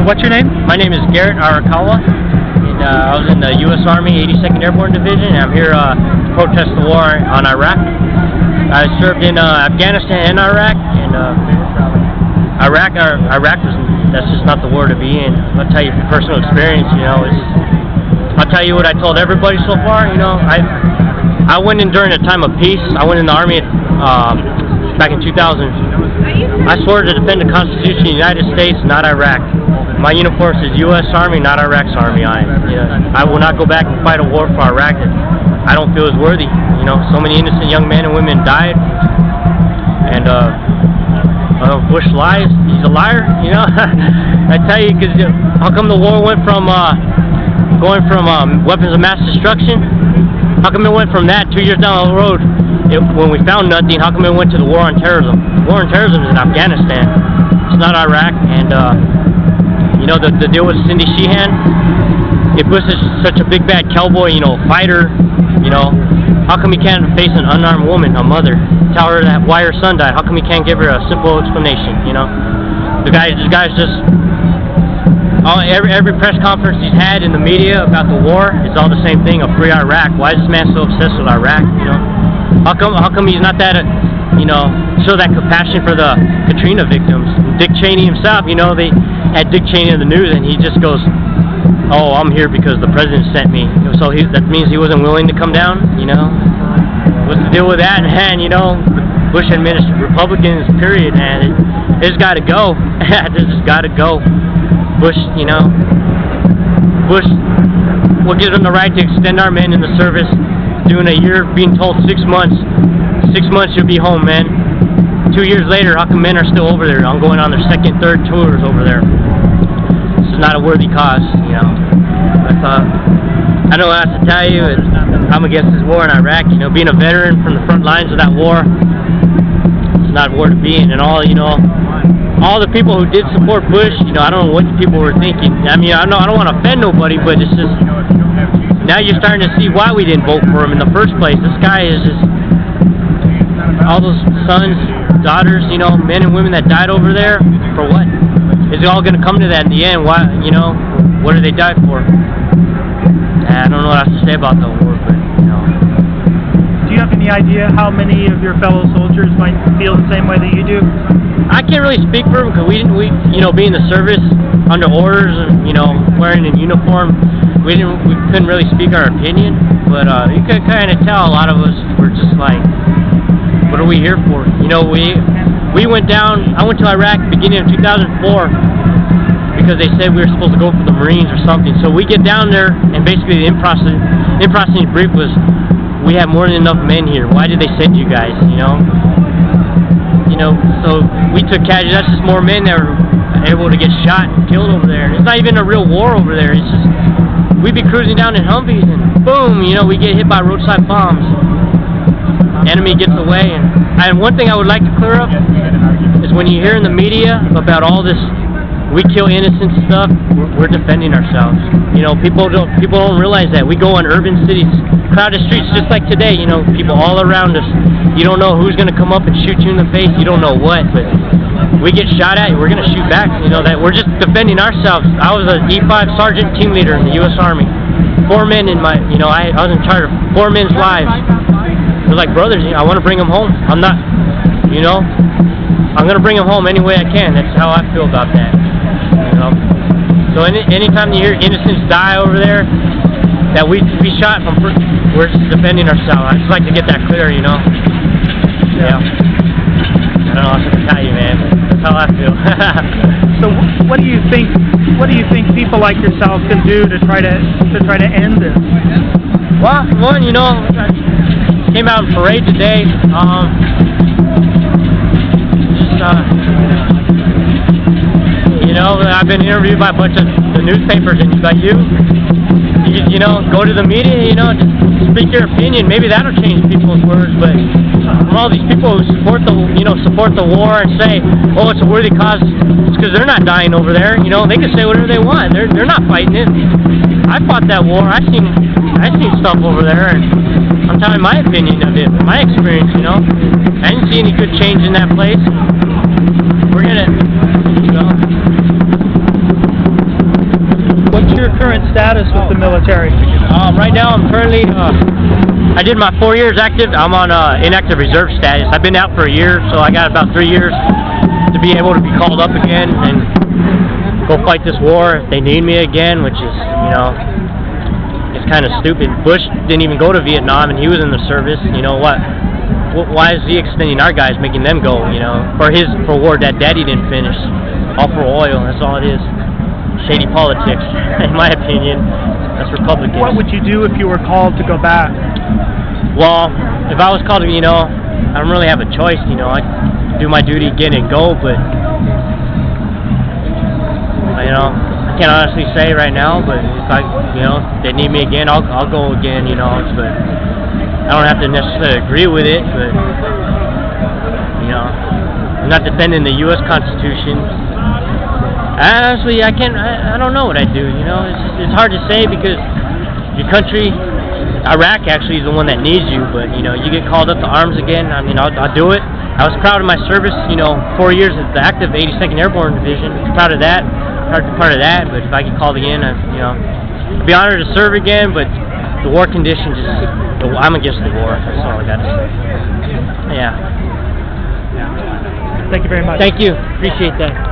What's your name? My name is Garrett Arakawa, and I was in the U.S. Army 82nd Airborne Division, and I'm here to protest the war on Iraq. I served in Afghanistan and Iraq, and Iraq was, that's just not the war to be in. I'll tell you from personal experience, you know, I'll tell you what I told everybody so far, you know, I went in during a time of peace. I went in the Army back in 2000. I swore to defend the Constitution of the United States, not Iraq. My uniform says U.S. Army, not Iraq's Army on it. You know, I will not go back and fight a war for Iraq that I don't feel is worthy. You know, so many innocent young men and women died, and Bush lies. He's a liar. You know, I tell you, because how come the war went from going from weapons of mass destruction? How come it went from that 2 years down the road? When we found nothing, how come it went to the war on terrorism? The war on terrorism is in Afghanistan. It's not Iraq. And you know, the deal with Cindy Sheehan, if Bush is such a big bad cowboy, you know, fighter, you know, how come he can't face an unarmed woman, a mother, tell her that why her son died? How come he can't give her a simple explanation? You know, this guy's just every press conference he's had in the media about the war is all the same thing: a free Iraq. Why is this man so obsessed with Iraq? You know, how come he's not that you know, show that compassion for the Katrina victims? Dick Cheney himself, you know, they had Dick Cheney in the news, and he just goes, "Oh, I'm here because the president sent me." So that means he wasn't willing to come down, you know? What's the deal with that? And, you know, Bush administration, Republicans, period, man, it's got to go. This has got to go. Bush, you know, Bush, what gives him the right to extend our men in the service, doing a year, being told 6 months. 6 months you'll be home, man. 2 years later, how come men are still over there? I'm going on their second, third tours over there. This is not a worthy cause, you know. I don't know what else to tell you. I'm against this war in Iraq. You know, being a veteran from the front lines of that war, it's not a war to be in. And all, you know, all the people who did support Bush, you know, I don't know what people were thinking. I mean, I don't want to offend nobody, but it's just, now you're starting to see why we didn't vote for him in the first place. This guy is just, all those sons, daughters, you know, men and women that died over there, for what? Is it all going to come to that in the end? Why, you know, what did they die for? I don't know what else to say about the war, but, you know. Do you have any idea how many of your fellow soldiers might feel the same way that you do? I can't really speak for them because we, you know, being in the service under orders and, you know, wearing a uniform, we couldn't really speak our opinion. But you could kind of tell a lot of us were just like, what are we here for? You know, we went down. I went to Iraq beginning of 2004 because they said we were supposed to go for the Marines or something. So we get down there, and basically the in-process brief was, we have more than enough men here. Why did they send you guys? You know, so we took casualties. That's just more men that were able to get shot and killed over there. It's not even a real war over there. It's just, we'd be cruising down in Humvees and boom, you know, we get hit by roadside bombs. Enemy gets away. And one thing I would like to clear up is when you hear in the media about all this we kill innocent stuff, we're defending ourselves. You know, people don't realize that. We go in urban cities, crowded streets just like today, you know, people all around us. You don't know who's going to come up and shoot you in the face. You don't know what, but we get shot at, we're going to shoot back. You know, that we're just defending ourselves. I was an E5 sergeant team leader in the U.S. Army. 4 men in my, you know, I was in charge of 4 men's lives. They're like brothers. You know, I want to bring them home. I'm not, you know, I'm going to bring them home any way I can. That's how I feel about that. You know? So anytime you hear innocents die over there, that we shot from, we're just defending ourselves. I just like to get that clear, you know. Yeah. I don't know what to tell you, man. That's how I feel. So what do you think? What do you think people like yourself can do to try to end this? Well, one, you know, I came out in parade today. You know, I've been interviewed by a bunch of the newspapers, and like you know, go to the media, you know, just speak your opinion. Maybe that'll change people's words. But from all these people who support the war and say, oh, it's a worthy cause, it's because they're not dying over there. You know, they can say whatever they want. They're not fighting it. I fought that war. I seen stuff over there, and I'm telling my opinion of it, my experience. You know, I didn't see any good change in that place. We're gonna, you know. status with the military? Right now, I'm currently, I did my 4 years active. I'm on inactive reserve status. I've been out for a year, so I got about 3 years to be able to be called up again and go fight this war if they need me again, which is, you know, it's kind of stupid. Bush didn't even go to Vietnam, and he was in the service. You know what? Why is he extending our guys, making them go? You know, for war that Daddy didn't finish, all for oil. That's all it is. Shady politics, in my opinion. That's Republicans. What would you do if you were called to go back? Well, if I was called, you know, I don't really have a choice. You know, I'd do my duty again and go, but you know, I can't honestly say right now. But if you know, they need me again, I'll go again. You know, but I don't have to necessarily agree with it. But you know, I'm not defending the U.S. Constitution. Honestly, I don't know what I'd do. You know, it's hard to say because your country, Iraq actually is the one that needs you. But you know, you get called up to arms again. I mean, I'll do it. I was proud of my service. You know, 4 years at the active 82nd Airborne Division. Proud of that. Proud to be part of that. But if I get called again, you know, I'd be honored to serve again. But the war condition I'm against the war. That's all I got to say. Yeah. Thank you very much. Thank you. Appreciate that.